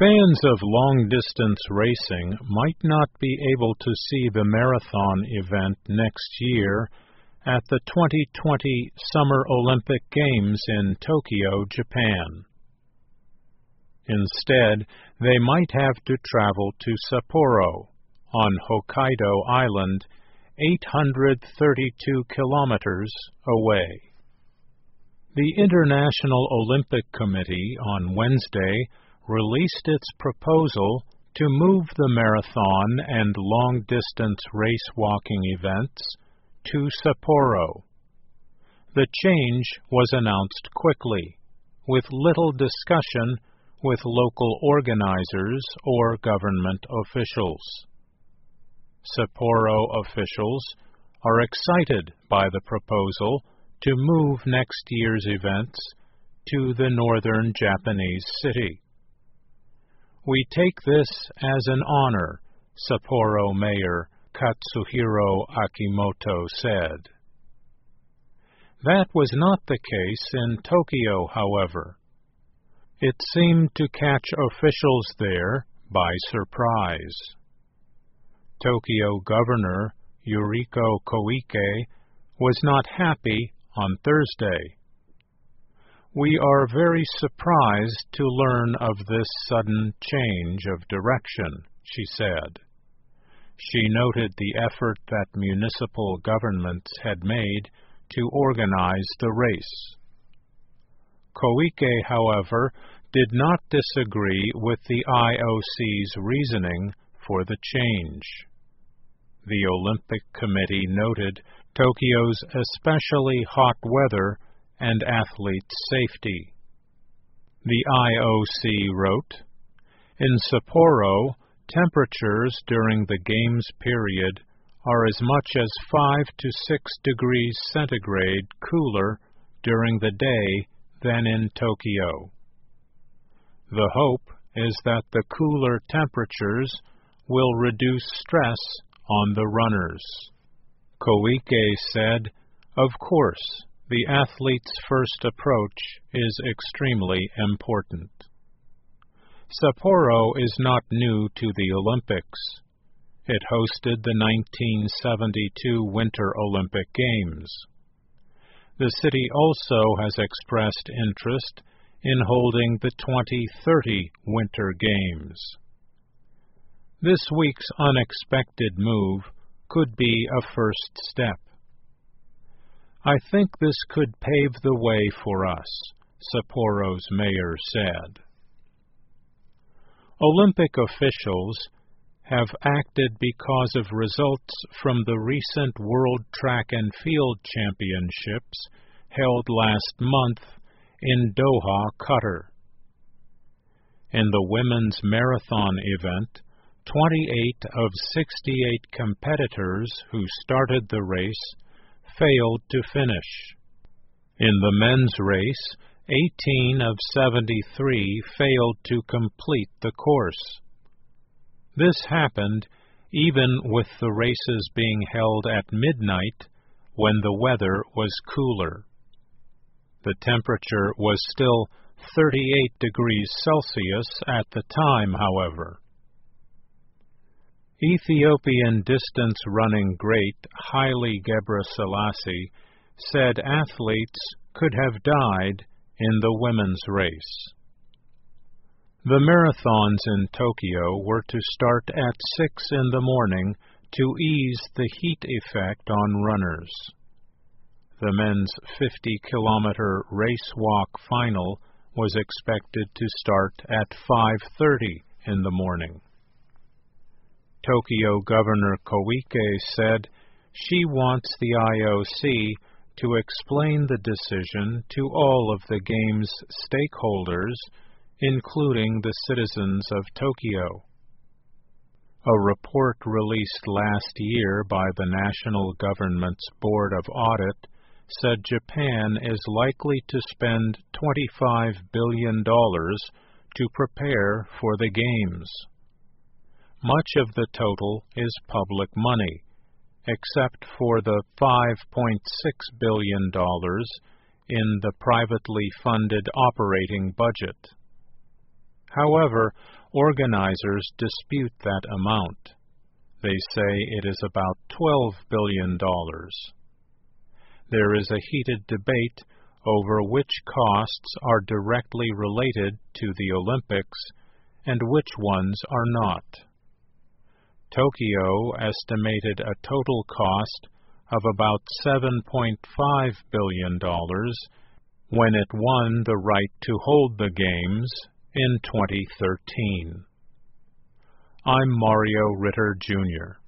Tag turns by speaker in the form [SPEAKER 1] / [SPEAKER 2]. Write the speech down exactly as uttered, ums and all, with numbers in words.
[SPEAKER 1] Fans of long-distance racing might not be able to see the marathon event next year at the twenty twenty Summer Olympic Games in Tokyo, Japan. Instead, they might have to travel to Sapporo, on Hokkaido Island, eight hundred thirty-two kilometers away. The International Olympic Committee on Wednesday released its proposal to move the marathon and long-distance race-walking events to Sapporo. The change was announced quickly, with little discussion with local organizers or government officials. Sapporo officials are excited by the proposal to move next year's events to the northern Japanese city. "We take this as an honor," Sapporo Mayor Katsuhiro Akimoto said. That was not the case in Tokyo, however. It seemed to catch officials there by surprise. Tokyo Governor Yuriko Koike was not happy on Thursday. "We are very surprised to learn of this sudden change of direction," she said. She noted the effort that municipal governments had made to organize the race. Koike, however, did not disagree with the I O C's reasoning for the change. The Olympic Committee noted Tokyo's especially hot weather and athletes' safety. The I O C wrote, "In Sapporo, temperatures during the Games period are as much as five to six degrees centigrade cooler during the day than in Tokyo. The hope is that the cooler temperatures will reduce stress on the runners." Koike said, "Of course, the athlete's first approach is extremely important." Sapporo is not new to the Olympics. It hosted the nineteen seventy-two Winter Olympic Games. The city also has expressed interest in holding the twenty thirty Winter Games. This week's unexpected move could be a first step. "I think this could pave the way for us," Sapporo's mayor said. Olympic officials have acted because of results from the recent World Track and Field Championships held last month in Doha, Qatar. In the women's marathon event, twenty-eight of sixty-eight competitors who started the race failed to finish. In the men's race, eighteen of seventy-three failed to complete the course. This happened even with the races being held at midnight when the weather was cooler. The temperature was still thirty-eight degrees Celsius at the time, however. Ethiopian distance running great Haile Gebrselassie said athletes could have died in the women's race. The marathons in Tokyo were to start at six in the morning to ease the heat effect on runners. The men's fifty-kilometer race-walk final was expected to start at five thirty in the morning. Tokyo Governor Koike said she wants the I O C to explain the decision to all of the Games' stakeholders, including the citizens of Tokyo. A report released last year by the national government's Board of Audit said Japan is likely to spend twenty-five billion dollars to prepare for the Games. Much of the total is public money, except for the five point six billion dollars in the privately funded operating budget. However, organizers dispute that amount. They say it is about twelve billion dollars. There is a heated debate over which costs are directly related to the Olympics and which ones are not. Tokyo estimated a total cost of about seven point five billion dollars when it won the right to hold the Games in twenty thirteen. I'm Mario Ritter, Junior